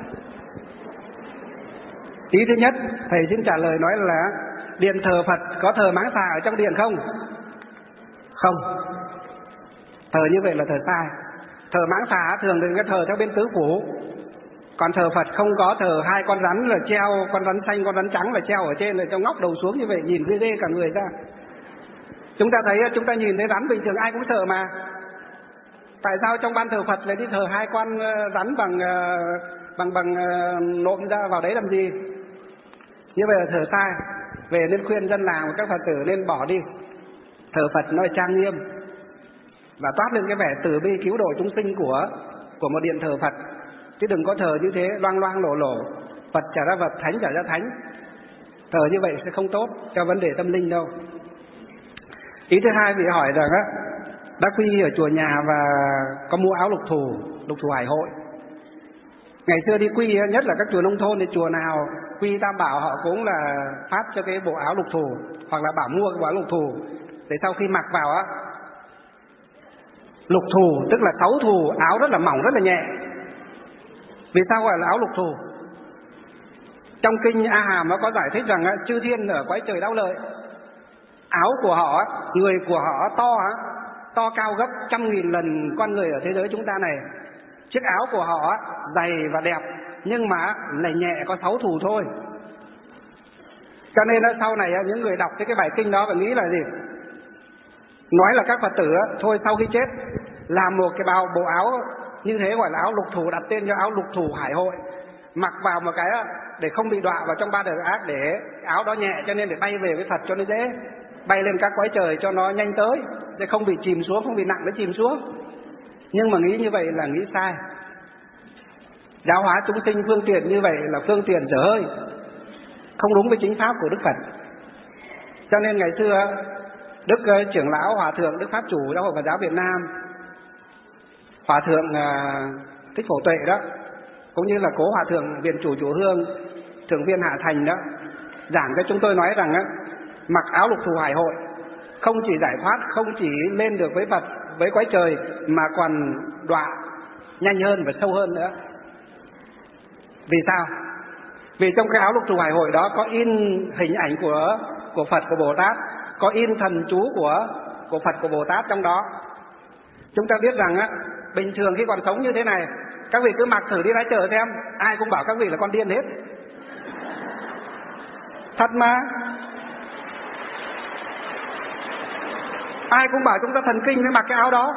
[SPEAKER 1] Ý thứ nhất, thầy xin trả lời nói là điện thờ Phật có thờ Mãng Xà ở trong điện không? Không. Thờ như vậy là thờ sai. Thờ Mãng Xà thường đừng có thờ theo bên tứ phủ. Còn thờ Phật không có thờ 2 con rắn là treo, con rắn xanh, con rắn trắng là treo ở trên, là trong ngóc đầu xuống như vậy, nhìn ghê ghê cả người ra. Chúng ta nhìn thấy rắn bình thường ai cũng sợ mà. Tại sao trong ban thờ Phật lại đi thờ 2 con rắn bằng nộm ra vào đấy làm gì? Như vậy là thờ sai. Về nên khuyên dân làng và các Phật tử nên bỏ đi. Thờ Phật nó trang nghiêm và toát lên cái vẻ từ bi cứu độ chúng sinh của một điện thờ Phật, chứ đừng có thờ như thế loang loang lổ lổ, Phật trả ra Phật, Thánh trả ra Thánh. Thờ như vậy sẽ không tốt cho vấn đề tâm linh đâu. Ý thứ hai, vị hỏi rằng đã quy y ở chùa nhà và có mua áo lục thù hải hội. Ngày xưa đi quy, nhất là các chùa nông thôn thì chùa nào quy Tam Bảo họ cũng là phát cho cái bộ áo lục thù, hoặc là bảo mua cái bộ áo lục thù để sau khi mặc vào lục thù tức là 6 thù, áo rất là mỏng, rất là nhẹ. Vì sao gọi là áo lục thù? Trong kinh A Hàm nó có giải thích rằng chư thiên ở cõi trời đau lợi, áo của họ, người của họ to cao gấp 100.000 lần con người ở thế giới chúng ta này. Chiếc áo của họ dày và đẹp, nhưng mà lại nhẹ, có 6 thù thôi. Cho nên sau này những người đọc cái bài kinh đó và nghĩ là gì? Nói là các Phật tử thôi sau khi chết làm một cái bộ áo như thế gọi là áo lục thù, đặt tên cho áo lục thù hải hội, mặc vào một cái để không bị đọa vào trong 3 đời ác, để áo đó nhẹ cho nên để bay về với Phật cho nó dễ, bay lên các cõi trời cho nó nhanh tới, để không bị chìm xuống, không bị nặng để chìm xuống. Nhưng mà nghĩ như vậy là nghĩ sai. Giáo hóa chúng sinh phương tiện như vậy là phương tiện dở hơi, không đúng với chính pháp của Đức Phật. Cho nên ngày xưa Đức trưởng lão Hòa thượng Đức Pháp Chủ Giáo hội Phật giáo Việt Nam, Hòa thượng Thích Phổ Tuệ đó, cũng như là cố Hòa thượng Viện Chủ Chùa Hương, Thượng viên Hạ Thành đó, giảng cho chúng tôi nói rằng mặc áo lục thù hải hội không chỉ giải thoát, không chỉ lên được với Phật, với cõi trời, mà còn đọa nhanh hơn và sâu hơn nữa. Vì sao? Vì trong cái áo lục thù hải hội đó có in hình ảnh của Phật, của Bồ Tát, có in thần chú của Phật, của Bồ Tát trong đó. Chúng ta biết rằng bình thường khi còn sống như thế này, các vị cứ mặc thử đi ra chợ xem, ai cũng bảo các vị là con điên hết. Thật mà. Ai cũng bảo chúng ta thần kinh mới mặc cái áo đó.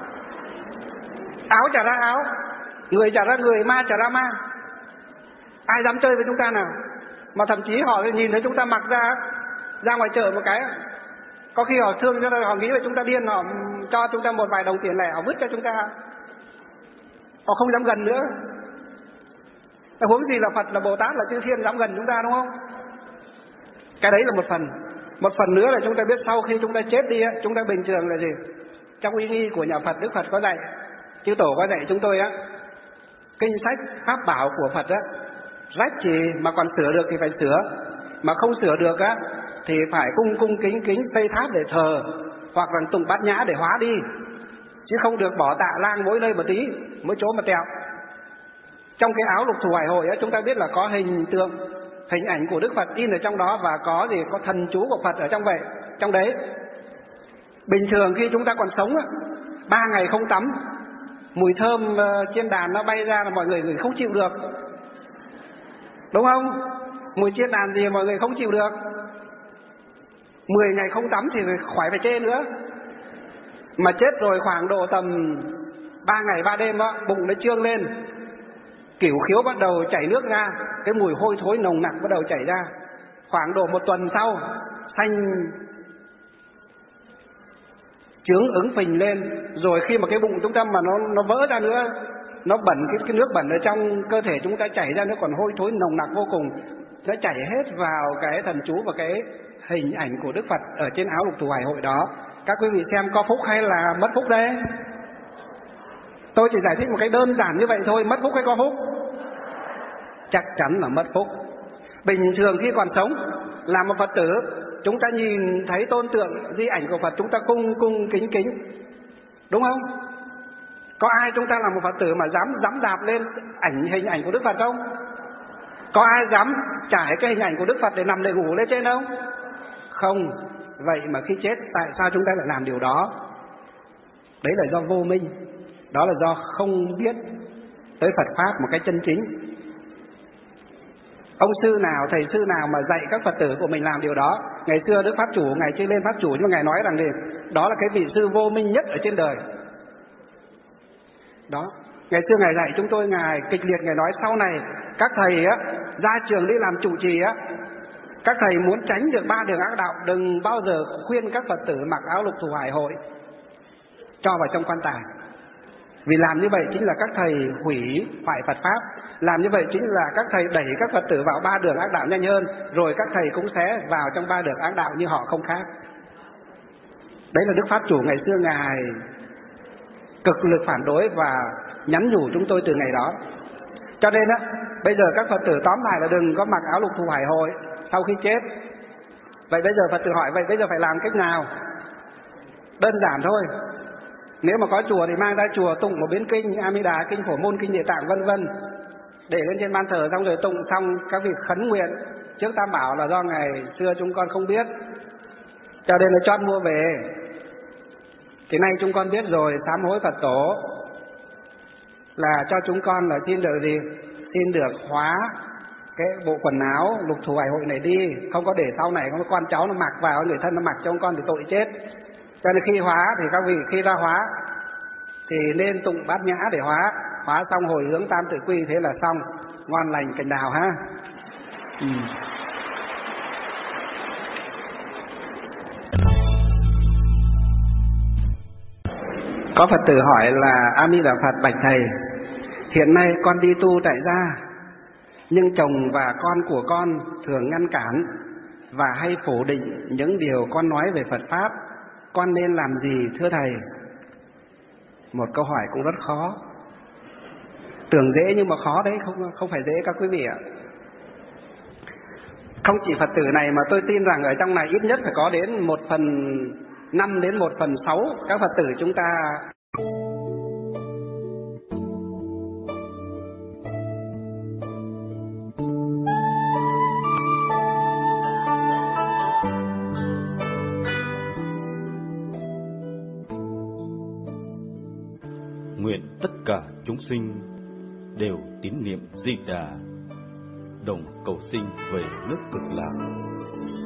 [SPEAKER 1] Áo chả ra áo, người chả ra người, ma chả ra ma. Ai dám chơi với chúng ta nào? Mà thậm chí họ nhìn thấy chúng ta mặc ra ngoài chợ một cái, có khi họ thương cho nên họ nghĩ là chúng ta điên, họ cho chúng ta một vài đồng tiền lẻ, họ vứt cho chúng ta, họ không dám gần nữa. Huống gì là Phật, là Bồ Tát, là chư thiên dám gần chúng ta, đúng không? Cái đấy là một phần. Một phần nữa là chúng ta biết sau khi chúng ta chết đi, chúng ta bình thường là gì? Trong uy nghi của nhà Phật, Đức Phật có dạy, chư Tổ có dạy chúng tôi kinh sách pháp bảo của Phật rách thì mà còn sửa được thì phải sửa, mà không sửa được thì phải cung kính xây tháp để thờ, hoặc là tụng bát nhã để hóa đi, chứ không được bỏ tạ lang mỗi nơi một tí, mỗi chỗ một tẹo. Trong cái áo lục thù hải hội chúng ta biết là có hình tượng, hình ảnh của Đức Phật in ở trong đó, và có thần chú của Phật ở trong đấy. Bình thường khi chúng ta còn sống 3 ngày không tắm, mùi thơm trên đàn nó bay ra là mọi người không chịu được, đúng không? Mùi trên đàn gì mọi người không chịu được. 10 ngày không tắm thì khỏi phải chê nữa. Mà chết rồi khoảng độ tầm 3 ngày 3 đêm đó, bụng nó trương lên, cửu khiếu bắt đầu chảy nước ra, cái mùi hôi thối nồng nặc bắt đầu chảy ra. Khoảng độ 1 tuần sau, xanh chướng ứng phình lên. Rồi khi mà cái bụng chúng ta mà nó vỡ ra nữa, nó bẩn, cái nước bẩn ở trong cơ thể chúng ta chảy ra, nó còn hôi thối nồng nặc vô cùng. Nó chảy hết vào cái thần chú và cái hình ảnh của Đức Phật ở trên áo lục thủ hải hội đó. Các quý vị xem có phúc hay là mất phúc đấy? Tôi chỉ giải thích một cái đơn giản như vậy thôi. Mất phúc hay có phúc? Chắc chắn là mất phúc. Bình thường khi còn sống là một Phật tử, chúng ta nhìn thấy tôn tượng di ảnh của Phật, chúng ta cung cung kính kính, đúng không? Có ai chúng ta là một Phật tử mà dám đạp lên hình ảnh của Đức Phật không? Có ai dám trải cái hình ảnh của Đức Phật để nằm để ngủ lên trên không? Không. Vậy mà khi chết, tại sao chúng ta lại làm điều đó? Đấy là do vô minh. Đó là do không biết tới Phật Pháp một cách chân chính. Ông sư nào, thầy sư nào mà dạy các Phật tử của mình làm điều đó? Ngày xưa Đức Pháp Chủ, Ngài chưa lên Pháp Chủ, nhưng mà Ngài nói rằng gì? Đó là cái vị sư vô minh nhất ở trên đời. Đó. Ngày xưa Ngài dạy chúng tôi, Ngài kịch liệt, Ngài nói sau này các thầy á, ra trường đi làm trụ trì á, các thầy muốn tránh được 3 đường ác đạo, đừng bao giờ khuyên các Phật tử mặc áo lục thủ hải hội cho vào trong quan tài. Vì làm như vậy chính là các thầy hủy hoại Phật Pháp. Làm như vậy chính là các thầy đẩy các Phật tử vào 3 đường ác đạo nhanh hơn, rồi các thầy cũng sẽ vào trong 3 đường ác đạo như họ không khác. Đấy là Đức Pháp Chủ ngày xưa Ngài cực lực phản đối và nhắn nhủ chúng tôi từ ngày đó. Cho nên á, bây giờ các Phật tử tóm lại là đừng có mặc áo lục thủ hải hội sau khi chết. Vậy bây giờ Phật tử hỏi, vậy bây giờ phải làm cách nào? Đơn giản thôi. Nếu mà có chùa thì mang ra chùa tụng một biến kinh A Di Đà, kinh Phổ Môn, kinh Địa Tạng vân vân, để lên trên ban thờ, xong rồi tụng xong các vị khấn nguyện trước Tam Bảo là do ngày xưa chúng con không biết, cho nên là chót mua về. Thì nay chúng con biết rồi, sám hối Phật Tổ là cho chúng con là xin được gì? Xin được hóa cái bộ quần áo lục thủ hải hội này đi, không có để sau này có con cháu nó mặc vào, người thân nó mặc cho con thì tội chết. Cho nên khi hóa thì các vị khi ra hóa thì nên tụng bát nhã để hóa xong hồi hướng tam tự quy, thế là xong. Ngon lành cành đào ha. Có Phật tử hỏi là A Di Đà Phật, bạch thầy, hiện nay con đi tu tại gia, nhưng chồng và con của con thường ngăn cản và hay phủ định những điều con nói về Phật Pháp, con nên làm gì thưa thầy? Một câu hỏi cũng rất khó. Tưởng dễ nhưng mà khó đấy, không phải dễ các quý vị ạ. Không chỉ Phật tử này mà tôi tin rằng ở trong này ít nhất phải có đến 1/5 đến 1/6 các Phật tử chúng ta.
[SPEAKER 2] Nguyện tất cả chúng sinh đều tín niệm Di Đà, đồng cầu sinh về nước Cực Lạc.